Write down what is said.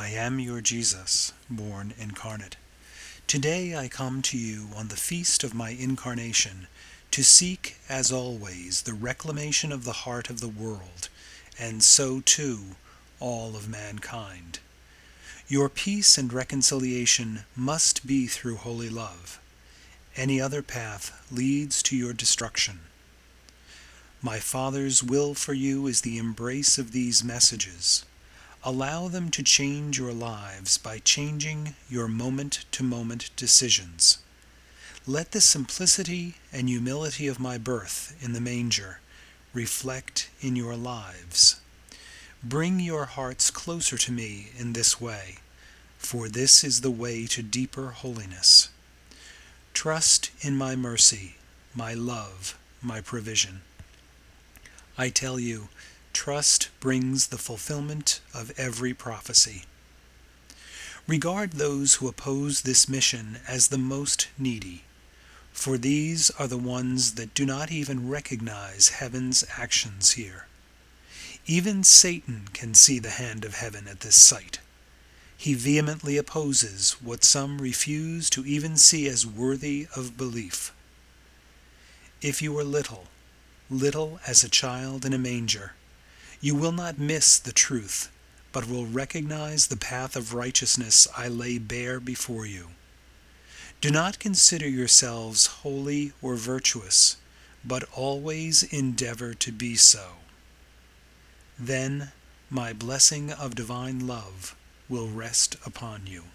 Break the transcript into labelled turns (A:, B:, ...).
A: I am your Jesus, born incarnate. Today I come to you on the feast of my incarnation to seek, as always, the reclamation of the heart of the world, and so too all of mankind. Your peace and reconciliation must be through holy love. Any other path leads to your destruction. My Father's will for you is the embrace of these messages. Allow them to change your lives by changing your moment-to-moment decisions. Let the simplicity and humility of my birth in the manger reflect in your lives. Bring your hearts closer to me in this way, for this is the way to deeper holiness. Trust in my mercy, my love, my provision. I tell you, trust brings the fulfillment of every prophecy. Regard those who oppose this mission as the most needy, for these are the ones that do not even recognize heaven's actions here. Even Satan can see the hand of heaven at this sight. He vehemently opposes what some refuse to even see as worthy of belief. If you are little as a child in a manger, you will not miss the truth, but will recognize the path of righteousness I lay bare before you. Do not consider yourselves holy or virtuous, but always endeavor to be so. Then my blessing of divine love will rest upon you.